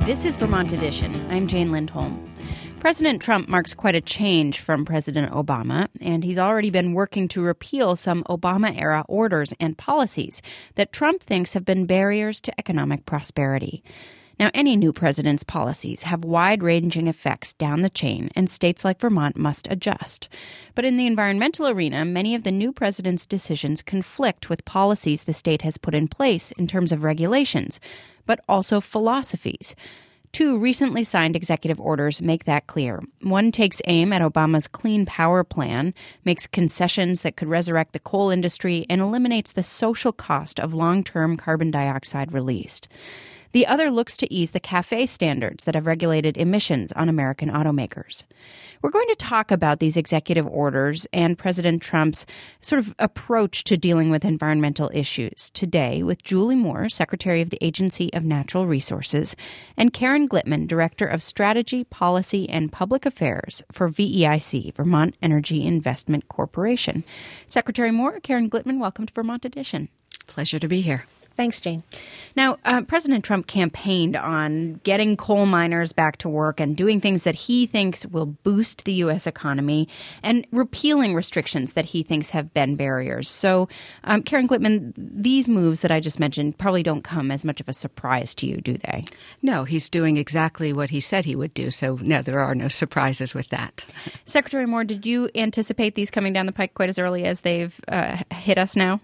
This is Vermont Edition. I'm Jane Lindholm. President Trump marks quite a change from President Obama, and he's already been working to repeal some Obama-era orders and policies that Trump thinks have been barriers to economic prosperity. Now, any new president's policies have wide-ranging effects down the chain, and states like Vermont must adjust. But in the environmental arena, many of the new president's decisions conflict with policies the state has put in place in terms of regulations, but also philosophies. Two recently signed executive orders make that clear. One takes aim at Obama's Clean Power Plan, makes concessions that could resurrect the coal industry, and eliminates the social cost of long-term carbon dioxide released. The other looks to ease the CAFE standards that have regulated emissions on American automakers. We're going to talk about these executive orders and President Trump's sort of approach to dealing with environmental issues today with Julie Moore, Secretary of the Agency of Natural Resources, and Karen Glittman, Director of Strategy, Policy, and Public Affairs for VEIC, Vermont Energy Investment Corporation. Secretary Moore, Karen Glittman, welcome to Vermont Edition. Pleasure to be here. Thanks, Jane. Now, President Trump campaigned on getting coal miners back to work and doing things that he thinks will boost the U.S. economy and repealing restrictions that he thinks have been barriers. So, Karen Glittman, these moves that I just mentioned probably don't come as much of a surprise to you, do they? No, he's doing exactly what he said he would do. So, no, there are no surprises with that. Secretary Moore, did you anticipate these coming down the pike quite as early as they've hit us now?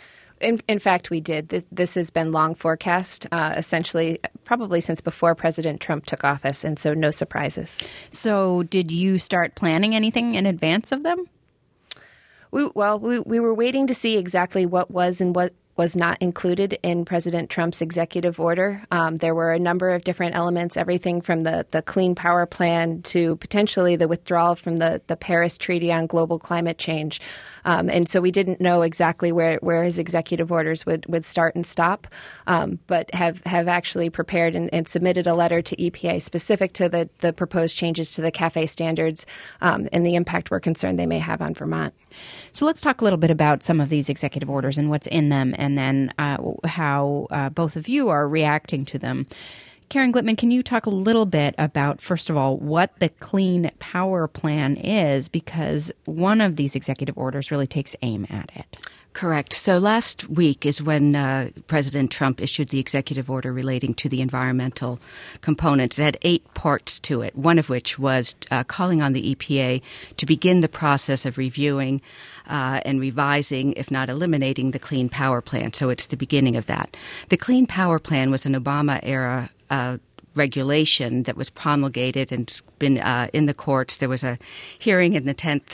In fact, we did. This has been long forecast, essentially, probably since before President Trump took office, and so no surprises. So did you start planning anything in advance of them? We were waiting to see exactly what was and what was not included in President Trump's executive order. There were a number of different elements, everything from the Clean Power Plan to potentially the withdrawal from the Paris Treaty on Global Climate Change. And so we didn't know exactly where his executive orders would start and stop, but have actually prepared and submitted a letter to EPA specific to the proposed changes to the CAFE standards and the impact we're concerned they may have on Vermont. So let's talk a little bit about some of these executive orders and what's in them, and then how both of you are reacting to them. Karen Glittman, can you talk a little bit about, first of all, what the Clean Power Plan is? Because one of these executive orders really takes aim at it. Correct. So last week is when President Trump issued the executive order relating to the environmental components. It had 8 parts to it, one of which was calling on the EPA to begin the process of reviewing and revising, if not eliminating, the Clean Power Plan. So it's the beginning of that. The Clean Power Plan was an Obama-era regulation that was promulgated and been in the courts. There was a hearing in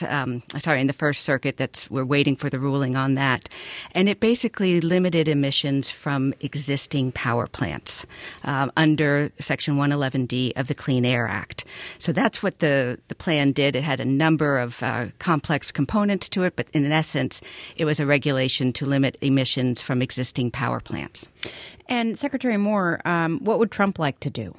in the First Circuit we're waiting for the ruling on that. And it basically limited emissions from existing power plants under Section 111D of the Clean Air Act. So that's what the plan did. It had a number of complex components to it, but in essence, it was a regulation to limit emissions from existing power plants. And Secretary Moore, what would Trump like to do?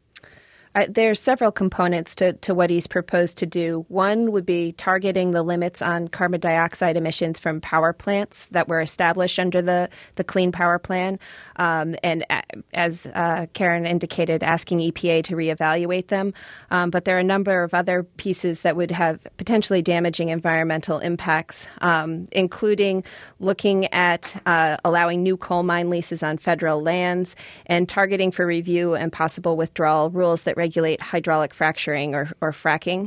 There are several components to what he's proposed to do. One would be targeting the limits on carbon dioxide emissions from power plants that were established under the Clean Power Plan. And as Karen indicated, asking EPA to reevaluate them. But there are a number of other pieces that would have potentially damaging environmental impacts, including looking at allowing new coal mine leases on federal lands and targeting for review and possible withdrawal rules that regulate hydraulic fracturing or fracking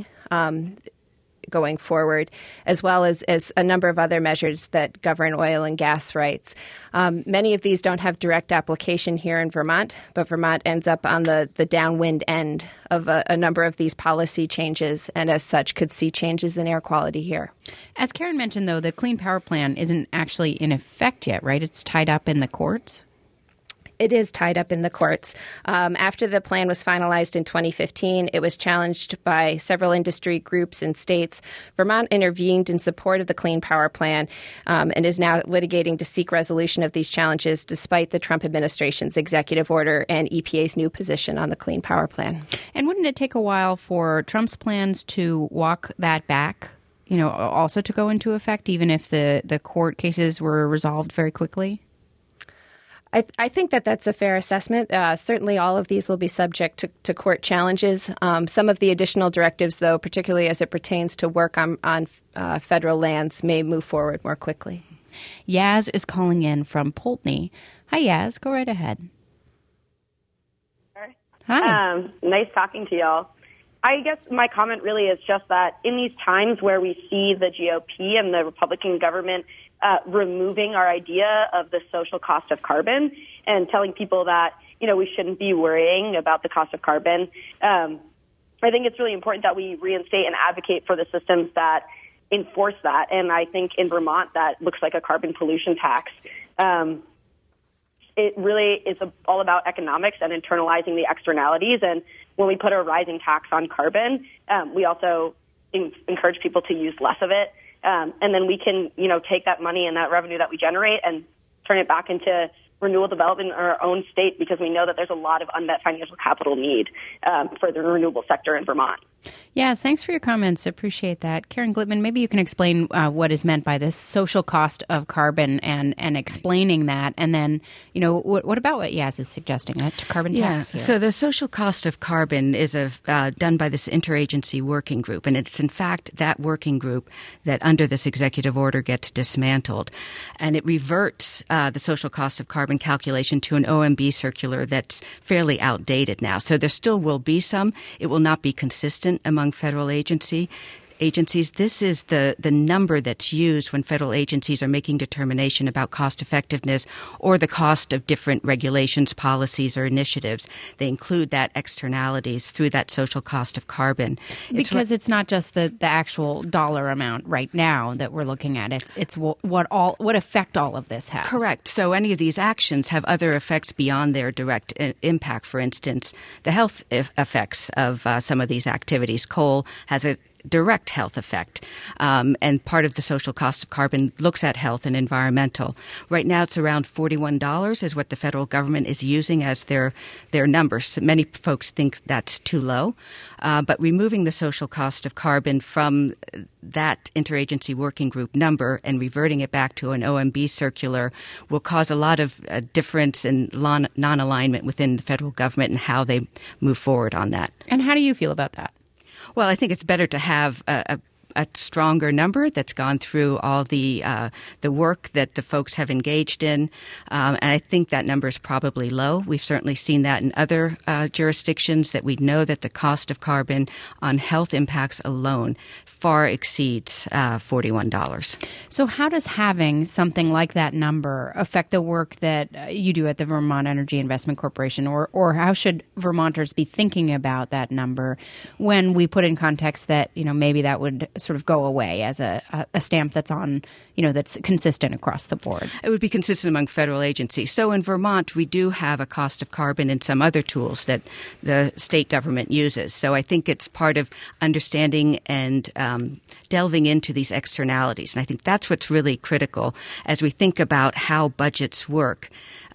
going forward, as well as a number of other measures that govern oil and gas rights. Many of these don't have direct application here in Vermont, but Vermont ends up on the downwind end of a number of these policy changes, and as such could see changes in air quality here. As Karen mentioned, though, the Clean Power Plan isn't actually in effect yet, right? It's tied up in the courts? It is tied up in the courts. After the plan was finalized in 2015, it was challenged by several industry groups and states. Vermont intervened in support of the Clean Power Plan and is now litigating to seek resolution of these challenges despite the Trump administration's executive order and EPA's new position on the Clean Power Plan. And wouldn't it take a while for Trump's plans to walk that back, also to go into effect, even if the court cases were resolved very quickly? I think that's a fair assessment. Certainly all of these will be subject to court challenges. Some of the additional directives, though, particularly as it pertains to work on federal lands, may move forward more quickly. Yaz is calling in from Poultney. Hi, Yaz. Go right ahead. Hi. Nice talking to y'all. I guess my comment really is just that in these times where we see the GOP and the Republican government removing our idea of the social cost of carbon and telling people that, we shouldn't be worrying about the cost of carbon, I think it's really important that we reinstate and advocate for the systems that enforce that. And I think in Vermont, that looks like a carbon pollution tax. It really is all about economics and internalizing the externalities. And when we put a rising tax on carbon, we also encourage people to use less of it. And then we can, take that money and that revenue that we generate and turn it back into renewable development in our own state, because we know that there's a lot of unmet financial capital need for the renewable sector in Vermont. Yes, thanks for your comments. Appreciate that. Karen Glittman, maybe you can explain what is meant by this social cost of carbon and explaining that. And then, what about what Yaz is suggesting, a carbon tax here? So the social cost of carbon is done by this interagency working group. And it's, in fact, that working group that under this executive order gets dismantled. And it reverts the social cost of carbon calculation to an OMB circular that's fairly outdated now. So there still will be some. It will not be consistent among federal agencies. This is the number that's used when federal agencies are making determination about cost effectiveness or the cost of different regulations, policies, or initiatives. They include that externalities through that social cost of carbon. Because it's not just the actual dollar amount right now that we're looking at. It's what effect all of this has. Correct. So any of these actions have other effects beyond their direct impact. For instance, the health effects of some of these activities. Coal has a direct health effect. And part of the social cost of carbon looks at health and environmental. Right now it's around $41 is what the federal government is using as their numbers. Many folks think that's too low. But removing the social cost of carbon from that interagency working group number and reverting it back to an OMB circular will cause a lot of difference and non-alignment within the federal government and how they move forward on that. And how do you feel about that? Well, I think it's better to have a stronger number that's gone through all the work that the folks have engaged in. And I think that number is probably low. We've certainly seen that in other jurisdictions, that we know that the cost of carbon on health impacts alone far exceeds $41. So how does having something like that number affect the work that you do at the Vermont Energy Investment Corporation? Or how should Vermonters be thinking about that number when we put in context that, maybe that would sort of go away as a stamp that's on, that's consistent across the board? It would be consistent among federal agencies. So in Vermont, we do have a cost of carbon and some other tools that the state government uses. So I think it's part of understanding and delving into these externalities. And I think that's what's really critical as we think about how budgets work.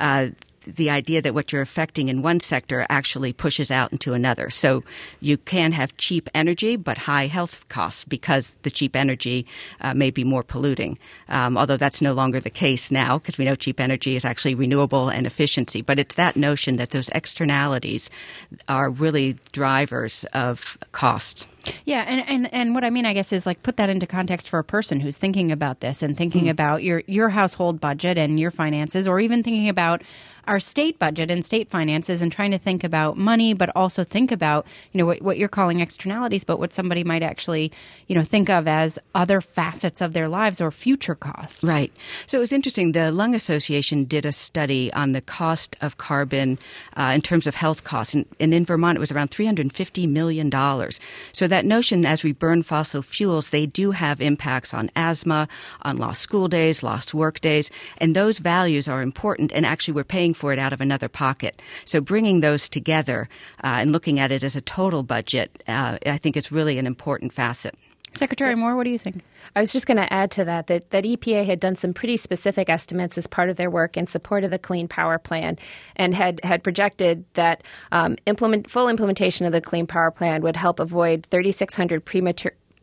The idea that what you're affecting in one sector actually pushes out into another. So you can have cheap energy but high health costs because the cheap energy may be more polluting, although that's no longer the case now because we know cheap energy is actually renewable and efficiency. But it's that notion that those externalities are really drivers of cost. Yeah, and what I mean, I guess, is like put that into context for a person who's thinking about this and thinking about your household budget and your finances, or even thinking about our state budget and state finances and trying to think about money, but also think about, what you're calling externalities, but what somebody might actually, think of as other facets of their lives or future costs. Right. So it was interesting. The Lung Association did a study on the cost of carbon in terms of health costs. And in Vermont, it was around $350 million. So that notion, as we burn fossil fuels, they do have impacts on asthma, on lost school days, lost work days, and those values are important, and actually we're paying for it out of another pocket. So bringing those together and looking at it as a total budget, I think is really an important facet. Secretary Moore, what do you think? I was just going to add to that EPA had done some pretty specific estimates as part of their work in support of the Clean Power Plan, and had projected that full implementation of the Clean Power Plan would help avoid 3,600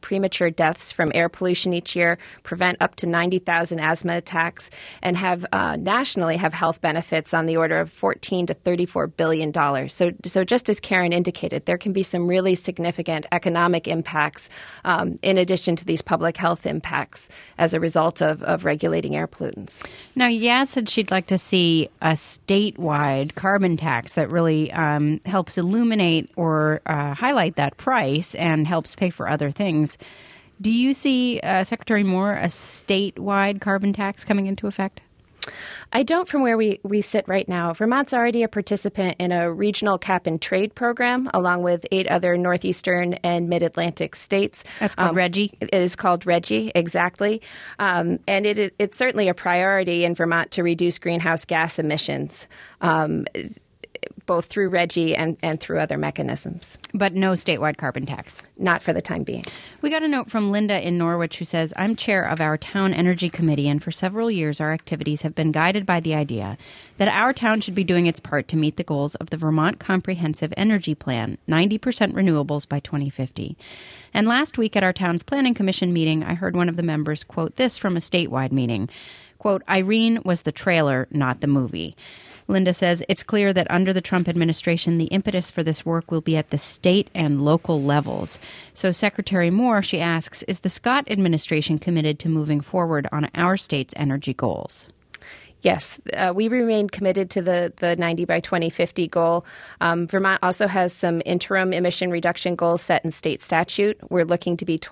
premature deaths from air pollution each year, prevent up to 90,000 asthma attacks, and have nationally have health benefits on the order of $14 to $34 billion. So just as Karen indicated, there can be some really significant economic impacts in addition to these public health impacts as a result of regulating air pollutants. Now, Yaz said she'd like to see a statewide carbon tax that really helps illuminate or highlight that price and helps pay for other things. Do you see, Secretary Moore, a statewide carbon tax coming into effect? I don't from where we sit right now. Vermont's already a participant in a regional cap-and-trade program, along with 8 other northeastern and mid-Atlantic states. That's called RGGI? It is called RGGI, exactly. And it's certainly a priority in Vermont to reduce greenhouse gas emissions, both through RGGI and through other mechanisms. But no statewide carbon tax? Not for the time being. We got a note from Linda in Norwich who says, I'm chair of our town energy committee, and for several years our activities have been guided by the idea that our town should be doing its part to meet the goals of the Vermont Comprehensive Energy Plan, 90% renewables by 2050. And last week at our town's planning commission meeting, I heard one of the members quote this from a statewide meeting. Quote, Irene was the trailer, not the movie. Linda says it's clear that under the Trump administration, the impetus for this work will be at the state and local levels. So Secretary Moore, she asks, is the Scott administration committed to moving forward on our state's energy goals? Yes, we remain committed to the 90 by 2050 goal. Vermont also has some interim emission reduction goals set in state statute. We're looking to be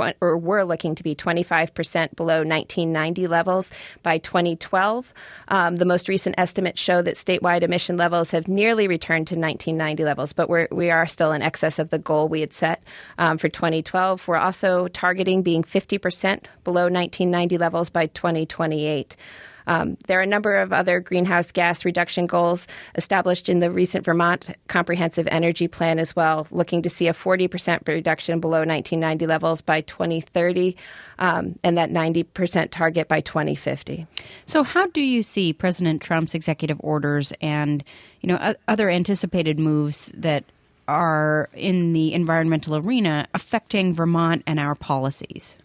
25% below 1990 levels by 2012. The most recent estimates show that statewide emission levels have nearly returned to 1990 levels, but we are still in excess of the goal we had set for 2012. We're also targeting being 50% below 1990 levels by 2028. There are a number of other greenhouse gas reduction goals established in the recent Vermont Comprehensive Energy Plan as well, looking to see a 40% reduction below 1990 levels by 2030 and that 90% target by 2050. So how do you see President Trump's executive orders and, other anticipated moves that are in the environmental arena affecting Vermont and our policies?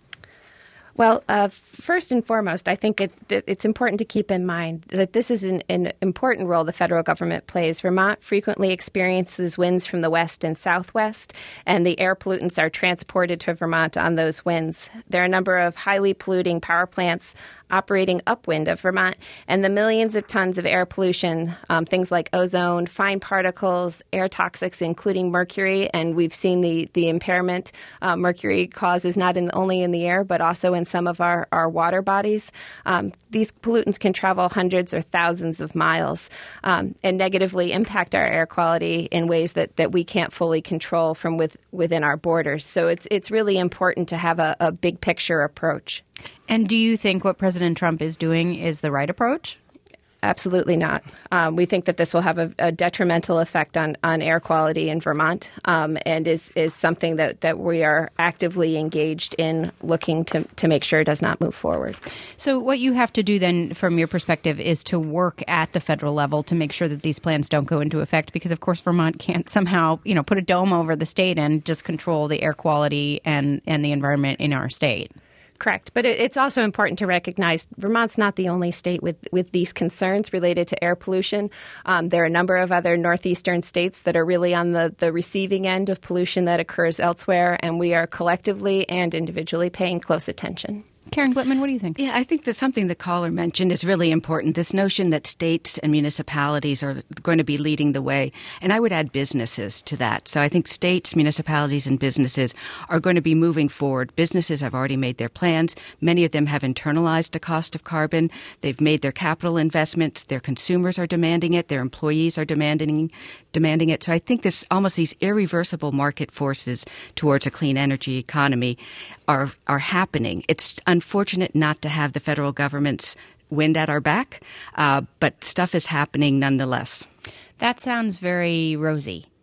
Well, first and foremost, I think it's important to keep in mind that this is an important role the federal government plays. Vermont frequently experiences winds from the west and southwest, and the air pollutants are transported to Vermont on those winds. There are a number of highly polluting power plants operating upwind of Vermont, and the millions of tons of air pollution, things like ozone, fine particles, air toxics, including mercury, and we've seen the impairment mercury causes not only in the air, but also in some of our water bodies. These pollutants can travel hundreds or thousands of miles and negatively impact our air quality in ways that we can't fully control from within our borders. So it's really important to have a big picture approach. And do you think what President Trump is doing is the right approach? Absolutely not. We think that this will have a detrimental effect on air quality in Vermont and is something that we are actively engaged in looking to make sure it does not move forward. So what you have to do then from your perspective is to work at the federal level to make sure that these plans don't go into effect because, of course, Vermont can't somehow, put a dome over the state and just control the air quality and the environment in our state. Correct. But it's also important to recognize Vermont's not the only state with these concerns related to air pollution. There are a number of other northeastern states that are really on the receiving end of pollution that occurs elsewhere, and we are collectively and individually paying close attention. Karen Glitman, what do you think? Yeah, I think that something the caller mentioned is really important, this notion that states and municipalities are going to be leading the way. And I would add businesses to that. So I think states, municipalities, and businesses are going to be moving forward. Businesses have already made their plans. Many of them have internalized the cost of carbon. They've made their capital investments. Their consumers are demanding it. Their employees are demanding it. So I think almost these irreversible market forces towards a clean energy economy are happening. It's unfortunate not to have the federal government's wind at our back, but stuff is happening nonetheless. That sounds very rosy.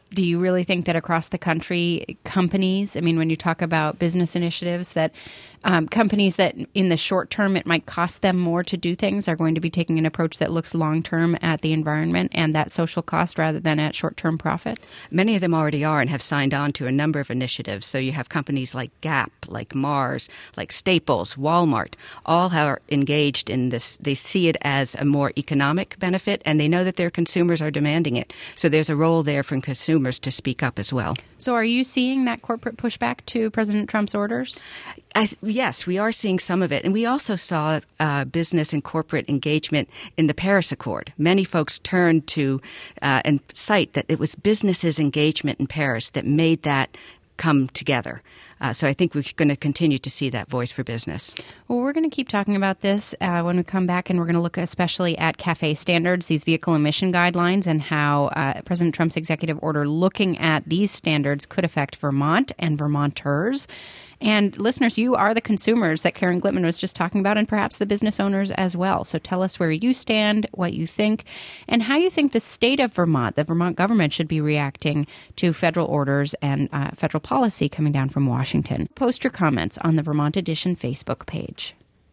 Do you really think that across the country, companies, I mean, when you talk about business initiatives, that companies that in the short term it might cost them more to do things are going to be taking an approach that looks long term at the environment and that social cost rather than at short term profits? Many of them already are and have signed on to a number of initiatives. So you have companies like Gap, like Mars, like Staples, Walmart, all are engaged in this. They see it as a more economic benefit, and they know that their consumers are demanding it. So there's a role there for consumers to speak up as well. So are you seeing that corporate pushback to President Trump's orders? Yes, we are seeing some of it. And we also saw business and corporate engagement in the Paris Accord. Many folks turned to and cite that it was businesses' engagement in Paris that made that come together. So I think we're going to continue to see that voice for business. Well, we're going to keep talking about this when we come back, and we're going to look especially at CAFE standards, these vehicle emission guidelines, and how President Trump's executive order looking at these standards could affect Vermont and Vermonters. And listeners, you are the consumers that Karen Glittman was just talking about, and perhaps the business owners as well. So tell us where you stand, what you think, and how you think the state of Vermont, the Vermont government, should be reacting to federal orders and federal policy coming down from Washington. Post your comments on the Vermont Edition Facebook page.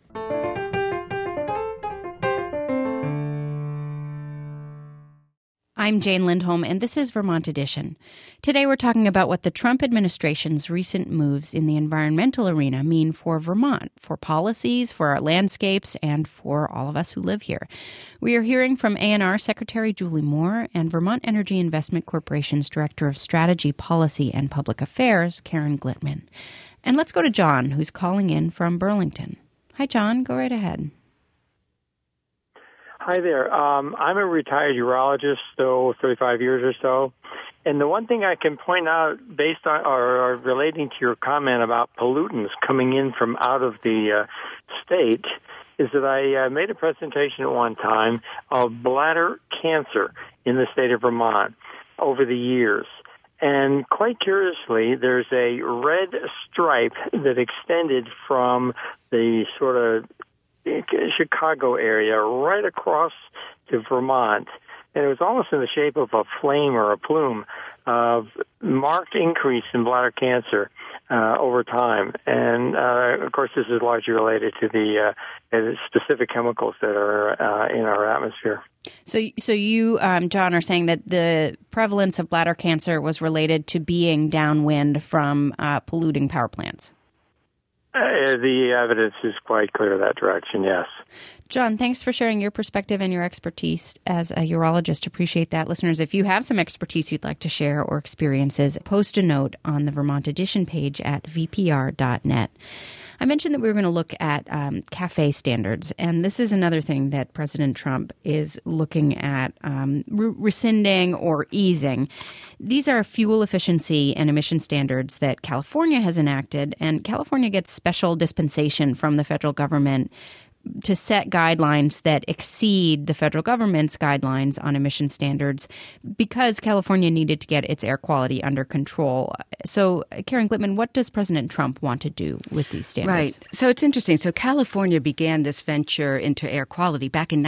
I'm Jane Lindholm, and this is Vermont Edition. Today we're talking about what the Trump administration's recent moves in the environmental arena mean for Vermont, for policies, for our landscapes, and for all of us who live here. We are hearing from ANR Secretary Julie Moore and Vermont Energy Investment Corporation's Director of Strategy, Policy, and Public Affairs, Karen Glittman. And let's go to John, who's calling in from Burlington. Hi, John. Go right ahead. Hi there. I'm a retired urologist, 35 years or so. And the one thing I can point out based on or relating to your comment about pollutants coming in from out of the state is that I made a presentation at one time of bladder cancer in the state of Vermont over the years. And quite curiously, there's a red stripe that extended from the sort of Chicago area right across to Vermont, and it was almost in the shape of a flame or a plume of marked increase in bladder cancer over time. And of course, this is largely related to the specific chemicals that are in our atmosphere. So you, John, are saying that the prevalence of bladder cancer was related to being downwind from polluting power plants? The evidence is quite clear that direction, yes. John, thanks for sharing your perspective and your expertise as a urologist. Appreciate that. Listeners, if you have some expertise you'd like to share or experiences, post a note on the Vermont Edition page at vpr.net. I mentioned that we were going to look at CAFE standards, and this is another thing that President Trump is looking at rescinding or easing. These are fuel efficiency and emission standards that California has enacted, and California gets special dispensation from the federal government to set guidelines that exceed the federal government's guidelines on emission standards because California needed to get its air quality under control. So, Karen Glittman, what does President Trump want to do with these standards? Right. So it's interesting. So California began this venture into air quality back in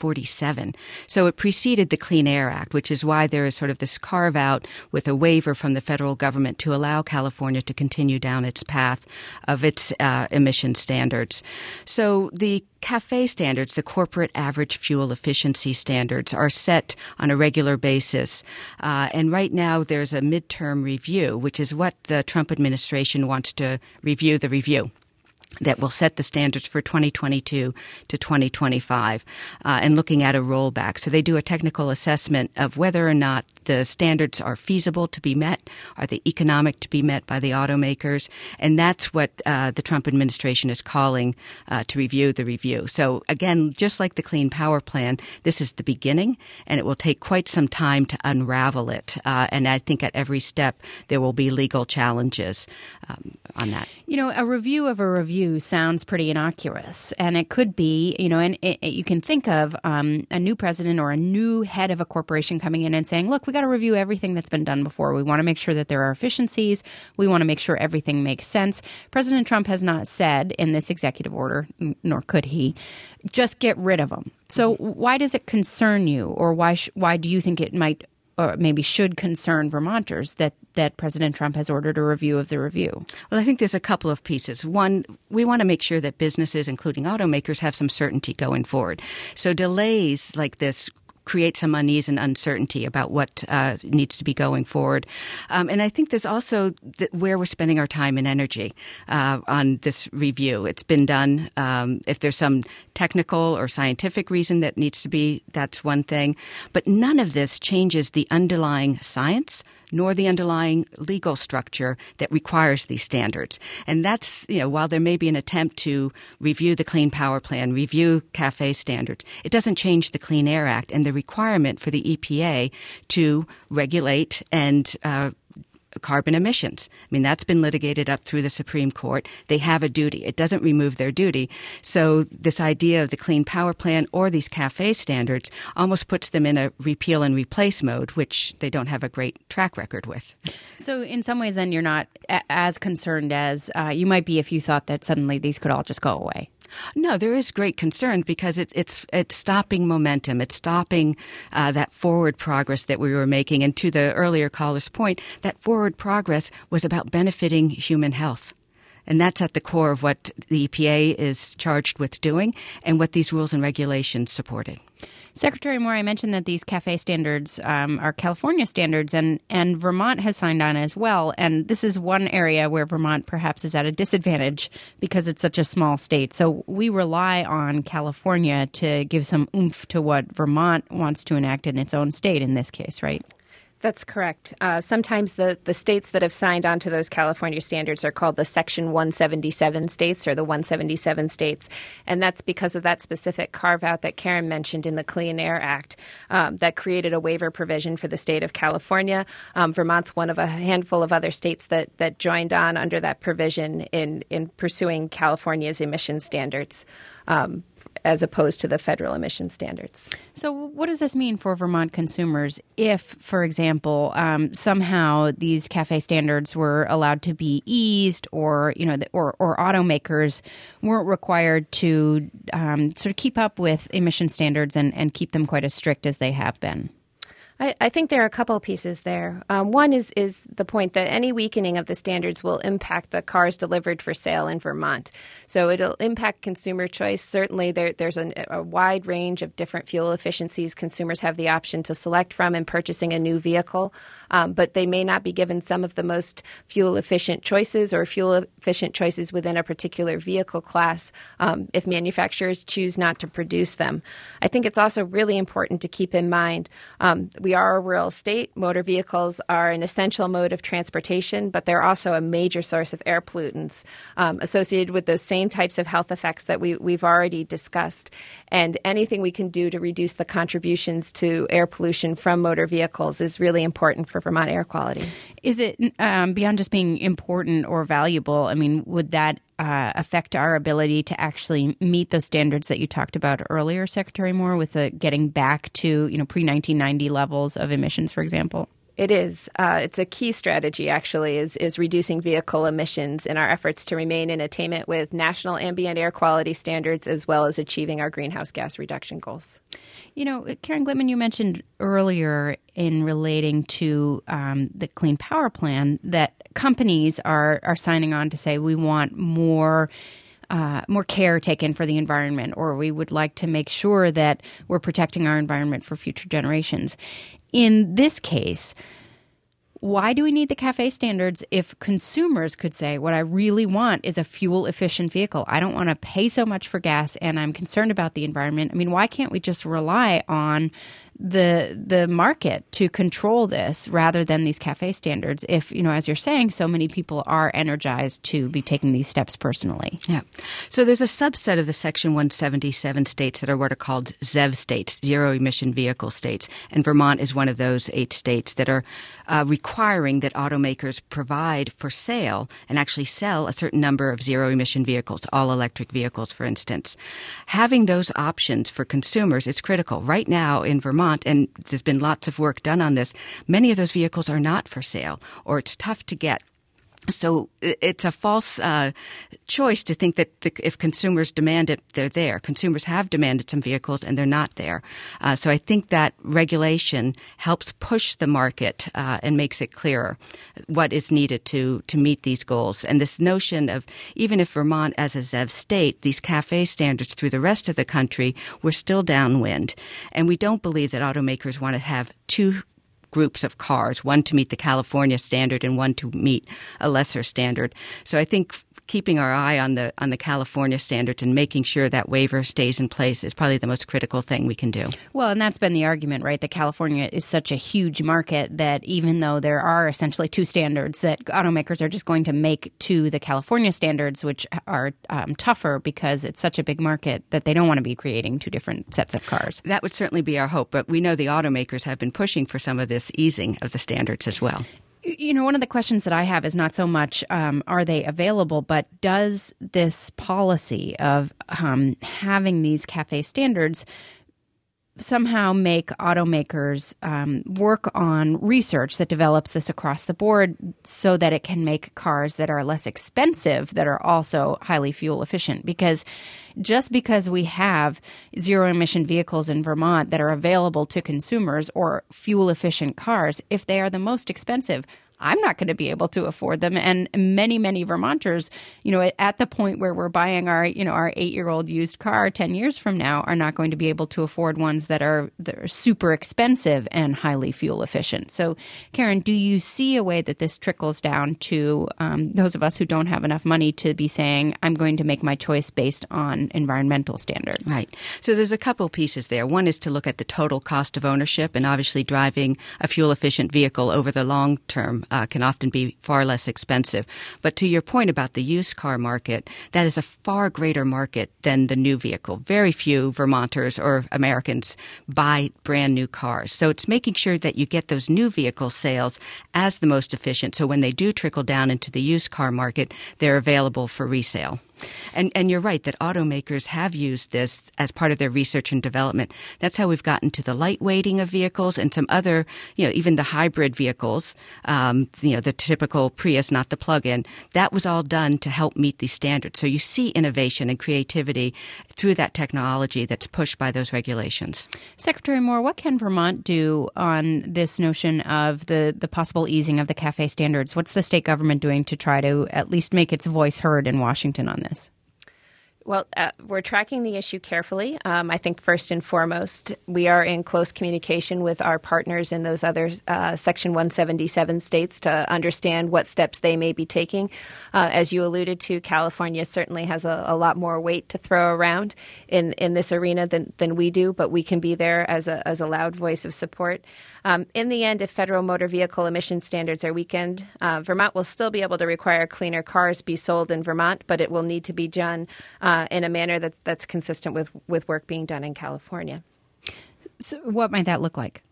1947. So it preceded the Clean Air Act, which is why there is sort of this carve-out with a waiver from the federal government to allow California to continue down its path of its emission standards. So the CAFE standards, the corporate average fuel efficiency standards, are set on a regular basis. And right now there's a midterm review, which is what the Trump administration wants to review the review that will set the standards for 2022 to 2025 and looking at a rollback. So they do a technical assessment of whether or not the standards are feasible to be met, are they economic to be met by the automakers, and that's what the Trump administration is calling to review the review. So again, just like the Clean Power Plan, this is the beginning, and it will take quite some time to unravel it. And I think at every step there will be legal challenges on that. You know, a review of a review sounds pretty innocuous, and it could be, you know, and you can think of a new president or a new head of a corporation coming in and saying, look, we got to review everything that's been done before. We want to make sure that there are efficiencies. We want to make sure everything makes sense. President Trump has not said in this executive order, nor could he, just get rid of them. So why does it concern you, or why do you think it might or maybe should concern Vermonters that President Trump has ordered a review of the review? Well, I think there's a couple of pieces. One, we want to make sure that businesses, including automakers, have some certainty going forward. So delays like this create some unease and uncertainty about what needs to be going forward. And I think there's also where we're spending our time and energy on this review. It's been done. If there's some technical or scientific reason that needs to be, that's one thing. But none of this changes the underlying science nor the underlying legal structure that requires these standards. And that's, while there may be an attempt to review the Clean Power Plan, review CAFE standards, it doesn't change the Clean Air Act and the requirement for the EPA to regulate and carbon emissions. I mean, that's been litigated up through the Supreme Court. They have a duty. It doesn't remove their duty. So this idea of the Clean Power Plan or these CAFE standards almost puts them in a repeal and replace mode, which they don't have a great track record with. So in some ways, then, you're not as concerned as you might be if you thought that suddenly these could all just go away. No, there is great concern because it's stopping momentum. It's stopping that forward progress that we were making. And to the earlier caller's point, that forward progress was about benefiting human health. And that's at the core of what the EPA is charged with doing and what these rules and regulations supported. Secretary Moore, I mentioned that these CAFE standards are California standards, and Vermont has signed on as well. And this is one area where Vermont perhaps is at a disadvantage because it's such a small state. So we rely on California to give some oomph to what Vermont wants to enact in its own state in this case, right? That's correct. Sometimes the states that have signed on to those California standards are called the Section 177 states or the 177 states. And that's because of that specific carve-out that Karen mentioned in the Clean Air Act that created a waiver provision for the state of California. Vermont's one of a handful of other states that joined on under that provision in pursuing California's emission standards. As opposed to the federal emission standards. So what does this mean for Vermont consumers if, for example, somehow these CAFE standards were allowed to be eased or automakers weren't required to sort of keep up with emission standards and keep them quite as strict as they have been? I think there are a couple of pieces there. One is the point that any weakening of the standards will impact the cars delivered for sale in Vermont. So it'll impact consumer choice. Certainly there's a wide range of different fuel efficiencies consumers have the option to select from in purchasing a new vehicle, but they may not be given some of the most fuel-efficient choices or fuel-efficient choices within a particular vehicle class if manufacturers choose not to produce them. I think it's also really important to keep in mind we are a rural state. Motor vehicles are an essential mode of transportation, but they're also a major source of air pollutants associated with those same types of health effects that we've already discussed. And anything we can do to reduce the contributions to air pollution from motor vehicles is really important for Vermont air quality. Is it beyond just being important or valuable? I mean, would that affect our ability to actually meet those standards that you talked about earlier, Secretary Moore, with getting back to pre-1990 levels of emissions, for example? It is. It's a key strategy, actually, is reducing vehicle emissions in our efforts to remain in attainment with national ambient air quality standards as well as achieving our greenhouse gas reduction goals. Karen Glittman, you mentioned earlier in relating to the Clean Power Plan that companies are signing on to say we want more care taken for the environment, or we would like to make sure that we're protecting our environment for future generations. In this case, why do we need the CAFE standards if consumers could say, what I really want is a fuel-efficient vehicle? I don't want to pay so much for gas, and I'm concerned about the environment. I mean, why can't we just rely on the market to control this rather than these CAFE standards if, as you're saying, so many people are energized to be taking these steps personally? Yeah. So there's a subset of the Section 177 states that are what are called ZEV states, zero-emission vehicle states. And Vermont is one of those 8 states that are requiring that automakers provide for sale and actually sell a certain number of zero-emission vehicles, all-electric vehicles, for instance. Having those options for consumers is critical. Right now in Vermont, and there's been lots of work done on this, many of those vehicles are not for sale, or it's tough to get So it's a false choice to think that if consumers demand it, they're there. Consumers have demanded some vehicles, and they're not there. So I think that regulation helps push the market and makes it clearer what is needed to meet these goals. And this notion of even if Vermont, as a ZEV state, these CAFE standards through the rest of the country, we're still downwind. And we don't believe that automakers want to have two groups of cars, one to meet the California standard and one to meet a lesser standard. So I think keeping our eye on the California standards and making sure that waiver stays in place is probably the most critical thing we can do. Well, and that's been the argument, right? That California is such a huge market that even though there are essentially two standards, that automakers are just going to make to the California standards, which are tougher because it's such a big market that they don't want to be creating two different sets of cars. That would certainly be our hope, but we know the automakers have been pushing for some of this easing of the standards as well. You know, one of the questions that I have is not so much are they available, but does this policy of having these CAFE standards somehow make automakers work on research that develops this across the board so that it can make cars that are less expensive that are also highly fuel efficient? Because just because we have zero-emission vehicles in Vermont that are available to consumers or fuel-efficient cars, if they are the most expensive, I'm not going to be able to afford them. And many, many Vermonters, you know, at the point where we're buying our 8-year-old used car 10 years from now are not going to be able to afford ones that are super expensive and highly fuel efficient. So, Karen, do you see a way that this trickles down to those of us who don't have enough money to be saying, I'm going to make my choice based on environmental standards? Right. So there's a couple pieces there. One is to look at the total cost of ownership, and obviously driving a fuel-efficient vehicle over the long term can often be far less expensive. But to your point about the used car market, that is a far greater market than the new vehicle. Very few Vermonters or Americans buy brand new cars. So it's making sure that you get those new vehicle sales as the most efficient. So when they do trickle down into the used car market, they're available for resale. And you're right that automakers have used this as part of their research and development. That's how we've gotten to the lightweighting of vehicles and some other, even the hybrid vehicles, the typical Prius, not the plug-in. That was all done to help meet these standards. So you see innovation and creativity through that technology that's pushed by those regulations. Secretary Moore, what can Vermont do on this notion of the possible easing of the CAFE standards? What's the state government doing to try to at least make its voice heard in Washington on this? Well, we're tracking the issue carefully. I think first and foremost, we are in close communication with our partners in those other Section 177 states to understand what steps they may be taking. As you alluded to, California certainly has a lot more weight to throw around in this arena than we do, but we can be there as a loud voice of support. In the end, if federal motor vehicle emission standards are weakened, Vermont will still be able to require cleaner cars be sold in Vermont, but it will need to be done in a manner that's consistent with work being done in California. So what might that look like?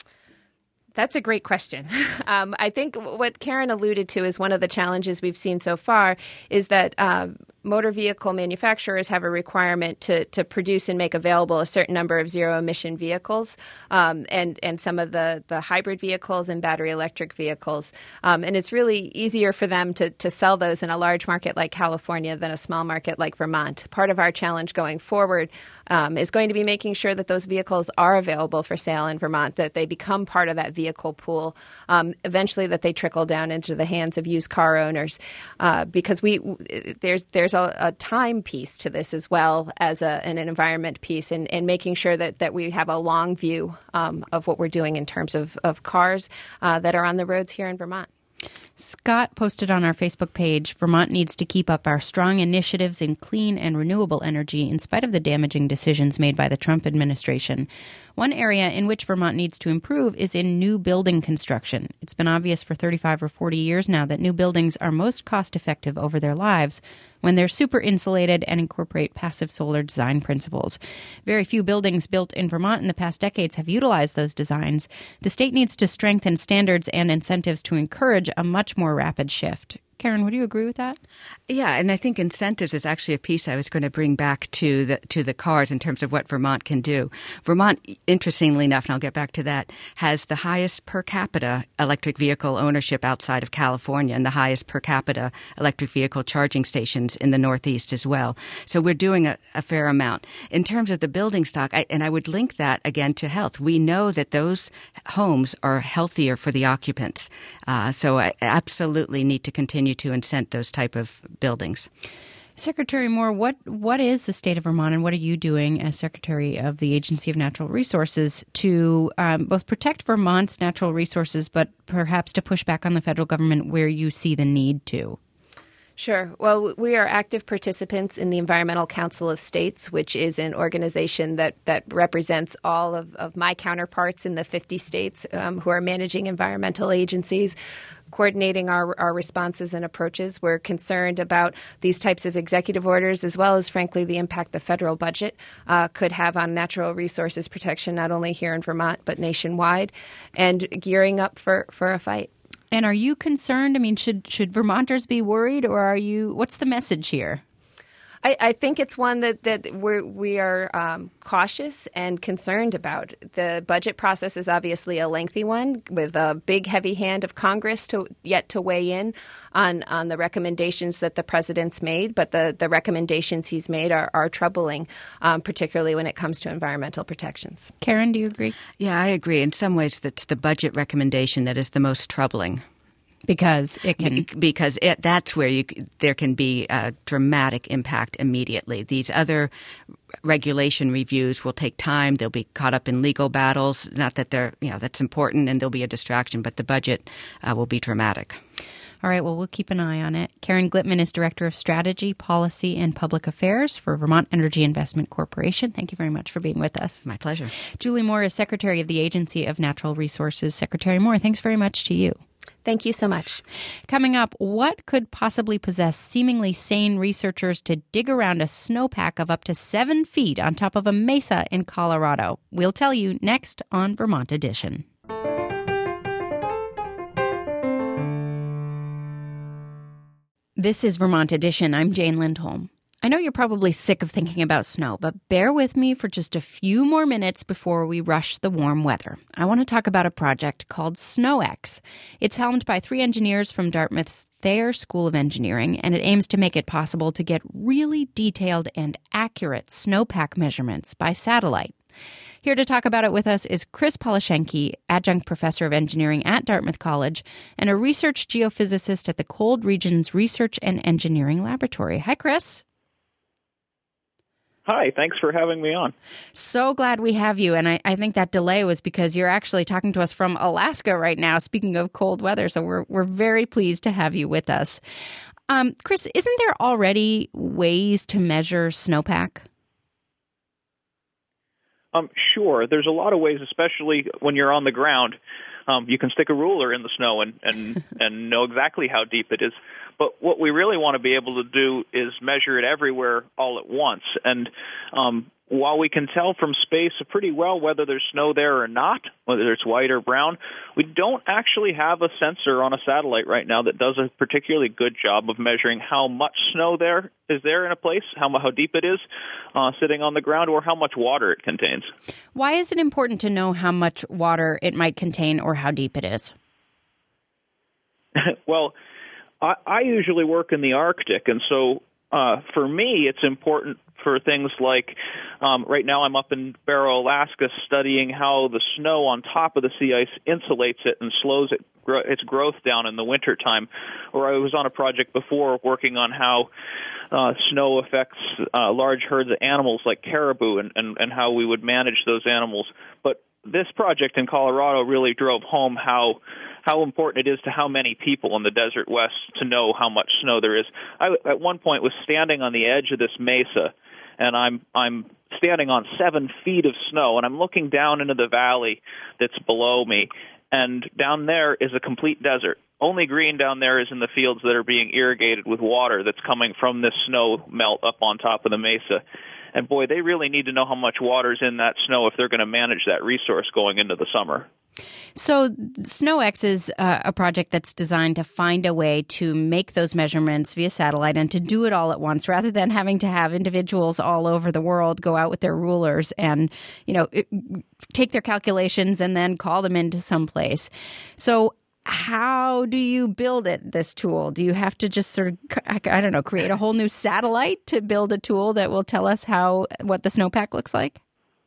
That's a great question. I think what Karen alluded to is one of the challenges we've seen so far is that motor vehicle manufacturers have a requirement to produce and make available a certain number of zero-emission vehicles and some of the hybrid vehicles and battery electric vehicles. And it's really easier for them to sell those in a large market like California than a small market like Vermont. Part of our challenge going forward is going to be making sure that those vehicles are available for sale in Vermont, that they become part of that vehicle pool, eventually that they trickle down into the hands of used car owners, because there's a time piece to this as well as an environment piece, and making sure that we have a long view of what we're doing in terms of cars that are on the roads here in Vermont. Scott posted on our Facebook page, Vermont needs to keep up our strong initiatives in clean and renewable energy in spite of the damaging decisions made by the Trump administration. One area in which Vermont needs to improve is in new building construction. It's been obvious for 35 or 40 years now that new buildings are most cost-effective over their lives when they're super insulated and incorporate passive solar design principles. Very few buildings built in Vermont in the past decades have utilized those designs. The state needs to strengthen standards and incentives to encourage a much more rapid shift. Karen, would you agree with that? Yeah, and I think incentives is actually a piece I was going to bring back to the cars in terms of what Vermont can do. Vermont, interestingly enough, and I'll get back to that, has the highest per capita electric vehicle ownership outside of California and the highest per capita electric vehicle charging stations in the Northeast as well. So we're doing a fair amount. In terms of the building stock, I would link that again to health. We know that those homes are healthier for the occupants. So I absolutely need to continue to incent those type of buildings. Secretary Moore, what is the state of Vermont, and what are you doing as Secretary of the Agency of Natural Resources to both protect Vermont's natural resources, but perhaps to push back on the federal government where you see the need to? Sure. Well, we are active participants in the Environmental Council of States, which is an organization that represents all of my counterparts in the 50 states who are managing environmental agencies, coordinating our responses and approaches. We're concerned about these types of executive orders, as well as, frankly, the impact the federal budget could have on natural resources protection, not only here in Vermont, but nationwide, and gearing up for a fight. And are you concerned? I mean, should Vermonters be worried, or are you? What's the message here? I think it's one that we are cautious and concerned about. The budget process is obviously a lengthy one with a big, heavy hand of Congress yet to weigh in on the recommendations that the president's made. But the recommendations he's made are troubling, particularly when it comes to environmental protections. Karen, do you agree? Yeah, I agree. In some ways, that's the budget recommendation that is the most troubling. Because it can. Because that's where there can be a dramatic impact immediately. These other regulation reviews will take time. They'll be caught up in legal battles. Not that that's important, and there'll be a distraction, but the budget will be dramatic. All right, well, we'll keep an eye on it. Karen Glittman is Director of Strategy, Policy, and Public Affairs for Vermont Energy Investment Corporation. Thank you very much for being with us. My pleasure. Julie Moore is Secretary of the Agency of Natural Resources. Secretary Moore, thanks very much to you. Thank you so much. Coming up, what could possibly possess seemingly sane researchers to dig around a snowpack of up to 7 feet on top of a mesa in Colorado? We'll tell you next on Vermont Edition. This is Vermont Edition. I'm Jane Lindholm. I know you're probably sick of thinking about snow, but bear with me for just a few more minutes before we rush the warm weather. I want to talk about a project called SnowX. It's helmed by 3 engineers from Dartmouth's Thayer School of Engineering, and it aims to make it possible to get really detailed and accurate snowpack measurements by satellite. Here to talk about it with us is Chris Polishenki, adjunct professor of engineering at Dartmouth College and a research geophysicist at the Cold Regions Research and Engineering Laboratory. Hi, Chris. Hi, thanks for having me on. So glad we have you. And I think that delay was because you're actually talking to us from Alaska right now, speaking of cold weather. So we're very pleased to have you with us. Chris, isn't there already ways to measure snowpack? Sure. There's a lot of ways, especially when you're on the ground. You can stick a ruler in the snow and know exactly how deep it is. But what we really want to be able to do is measure it everywhere all at once. And while we can tell from space pretty well whether there's snow there or not, whether it's white or brown, we don't actually have a sensor on a satellite right now that does a particularly good job of measuring how much snow there is in a place, how deep it is sitting on the ground, or how much water it contains. Why is it important to know how much water it might contain or how deep it is? Well, I usually work in the Arctic, and so for me, it's important for things like right now I'm up in Barrow, Alaska, studying how the snow on top of the sea ice insulates it and slows its growth down in the wintertime. Or I was on a project before working on how snow affects large herds of animals like caribou and how we would manage those animals. But this project in Colorado really drove home how important it is to how many people in the Desert West to know how much snow there is. I, at one point, was standing on the edge of this mesa, and I'm standing on 7 feet of snow, and I'm looking down into the valley that's below me, and down there is a complete desert. Only green down there is in the fields that are being irrigated with water that's coming from this snow melt up on top of the mesa. And boy, they really need to know how much water's in that snow if they're going to manage that resource going into the summer. So SNOW-X is a project that's designed to find a way to make those measurements via satellite and to do it all at once rather than having to have individuals all over the world go out with their rulers and, take their calculations and then call them into some place. So how do you build this tool? Do you have to just sort of, create a whole new satellite to build a tool that will tell us what the snowpack looks like?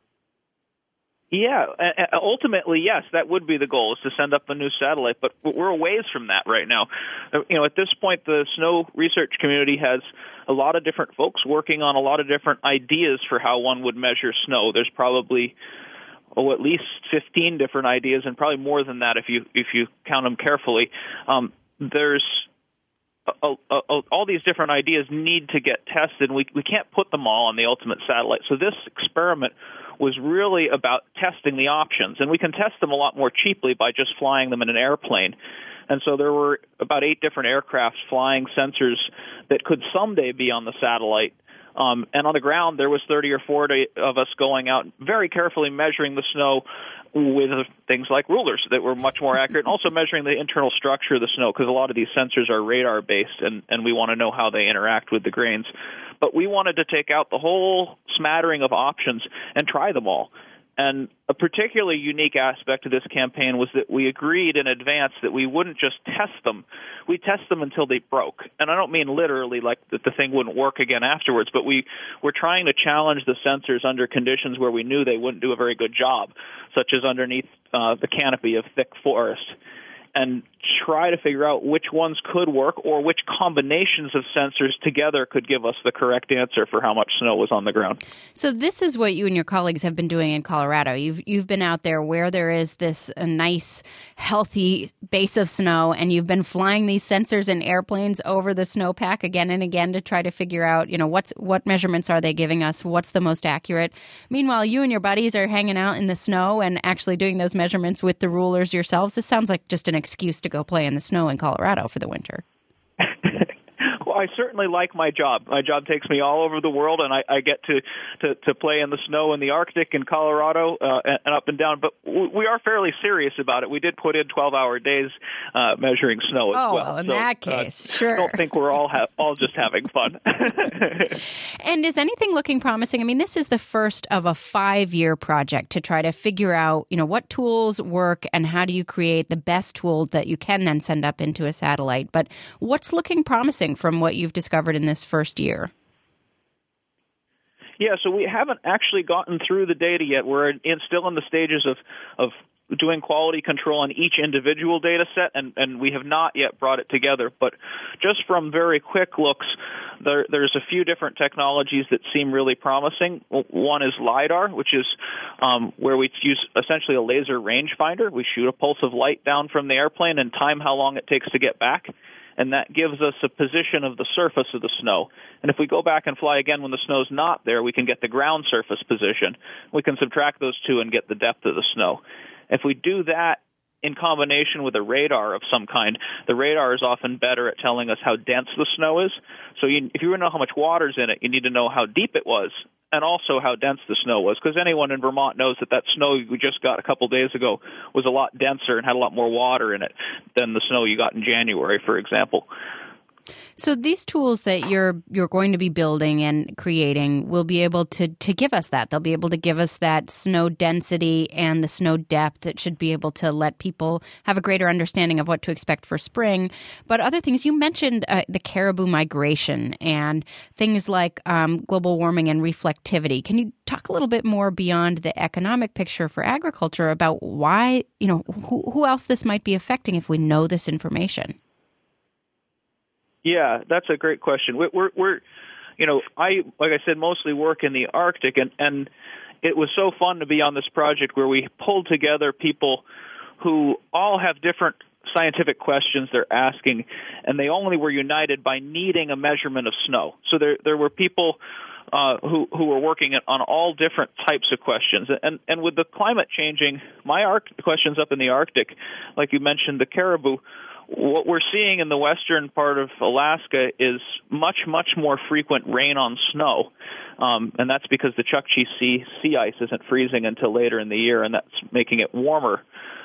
Yeah, ultimately, yes, that would be the goal, is to send up a new satellite, but we're a ways from that right now. At this point, the snow research community has a lot of different folks working on a lot of different ideas for how one would measure snow. There's probably at least 15 different ideas, and probably more than that if you count them carefully. There's all these different ideas need to get tested. We can't put them all on the ultimate satellite. So this experiment was really about testing the options, and we can test them a lot more cheaply by just flying them in an airplane. And so there were about 8 different aircraft flying sensors that could someday be on the satellite. And on the ground, there was 30 or 40 of us going out very carefully measuring the snow with things like rulers that were much more accurate, and also measuring the internal structure of the snow, because a lot of these sensors are radar-based, and we want to know how they interact with the grains. But we wanted to take out the whole smattering of options and try them all. And a particularly unique aspect of this campaign was that we agreed in advance that we wouldn't just test them. We'd test them until they broke. And I don't mean literally like that the thing wouldn't work again afterwards, but we were trying to challenge the sensors under conditions where we knew they wouldn't do a very good job, such as underneath the canopy of thick forest, and try to figure out which ones could work or which combinations of sensors together could give us the correct answer for how much snow was on the ground. So this is what you and your colleagues have been doing in Colorado. You've been out there where there is this nice, healthy base of snow, and you've been flying these sensors in airplanes over the snowpack again and again to try to figure out, what measurements are they giving us, what's the most accurate. Meanwhile, you and your buddies are hanging out in the snow and actually doing those measurements with the rulers yourselves. This sounds like just an excuse to go play in the snow in Colorado for the winter. Well, I certainly like my job. My job takes me all over the world, and I get to play in the snow in the Arctic in Colorado and up and down. But we are fairly serious about it. We did put in 12-hour days measuring snow as well. Well, in that case, sure. I don't think we're all just having fun. And is anything looking promising? I mean, this is the first of a 5-year project to try to figure out, what tools work and how do you create the best tool that you can then send up into a satellite. But what's looking promising from what you've discovered in this first year? Yeah, so we haven't actually gotten through the data yet. We're still in the stages of doing quality control on each individual data set, and we have not yet brought it together. But just from very quick looks, there's a few different technologies that seem really promising. One is LIDAR, which is where we use essentially a laser rangefinder. We shoot a pulse of light down from the airplane and time how long it takes to get back. And that gives us a position of the surface of the snow. And if we go back and fly again when the snow's not there, we can get the ground surface position. We can subtract those two and get the depth of the snow. If we do that in combination with a radar of some kind, the radar is often better at telling us how dense the snow is. So if you want to know how much water's in it, you need to know how deep it was and also how dense the snow was, because anyone in Vermont knows that snow we just got a couple days ago was a lot denser and had a lot more water in it than the snow you got in January, for example. So these tools that you're going to be building and creating will be able to give us that. They'll be able to give us that snow density and the snow depth that should be able to let people have a greater understanding of what to expect for spring. But other things, you mentioned the caribou migration and things like global warming and reflectivity. Can you talk a little bit more beyond the economic picture for agriculture about why, who else this might be affecting if we know this information? Yeah, that's a great question. We're I, like I said, mostly work in the Arctic, and it was so fun to be on this project where we pulled together people who all have different scientific questions they're asking, and they only were united by needing a measurement of snow. So there were people who were working on all different types of questions. And with the climate changing, my questions up in the Arctic, like you mentioned, the caribou, what we're seeing in the western part of Alaska is much, much more frequent rain on snow, and that's because the Chukchi sea ice isn't freezing until later in the year, and that's making it warmer.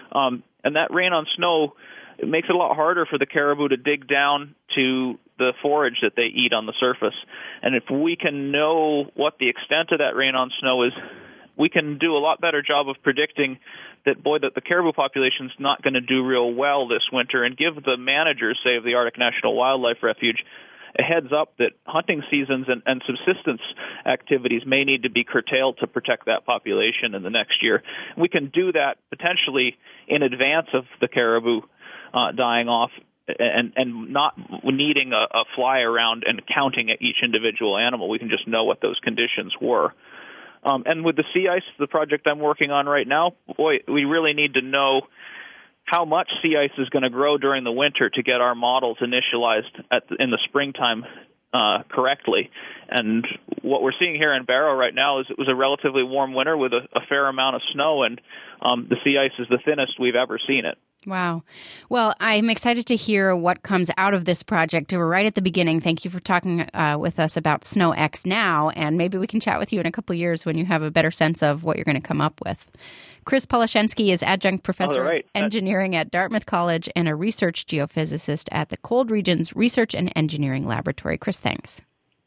And that rain on snow, it makes it a lot harder for the caribou to dig down to the forage that they eat on the surface. And if we can know what the extent of that rain on snow is, we can do a lot better job of predicting that the caribou population's not going to do real well this winter, and give the managers, say, of the Arctic National Wildlife Refuge a heads up that hunting seasons and subsistence activities may need to be curtailed to protect that population in the next year. We can do that potentially in advance of the caribou dying off, and not needing a fly around and counting at each individual animal. We can just know what those conditions were. And with the sea ice, the project I'm working on right now, boy, we really need to know how much sea ice is going to grow during the winter to get our models initialized in the springtime correctly. And what we're seeing here in Barrow right now is it was a relatively warm winter with a fair amount of snow, and the sea ice is the thinnest we've ever seen it. Wow. Well, I'm excited to hear what comes out of this project. We're right at the beginning. Thank you for talking with us about SNOW-X now, and maybe we can chat with you in a couple of years when you have a better sense of what you're going to come up with. Chris Polashensky is adjunct professor of engineering at Dartmouth College and a research geophysicist at the Cold Regions Research and Engineering Laboratory. Chris, thanks.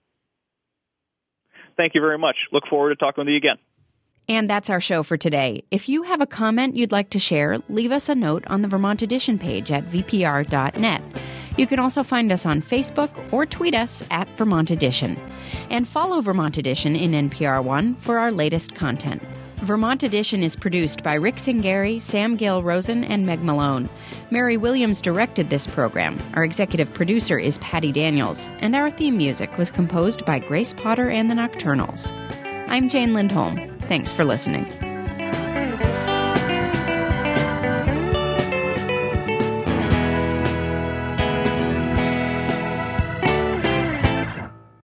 Thank you very much. Look forward to talking with you again. And that's our show for today. If you have a comment you'd like to share, leave us a note on the Vermont Edition page at vpr.net. You can also find us on Facebook or tweet us at Vermont Edition. And follow Vermont Edition in NPR One for our latest content. Vermont Edition is produced by Rick Zingari, Sam Gale-Rosen, and Meg Malone. Mary Williams directed this program. Our executive producer is Patty Daniels. And our theme music was composed by Grace Potter and the Nocturnals. I'm Jane Lindholm. Thanks for listening.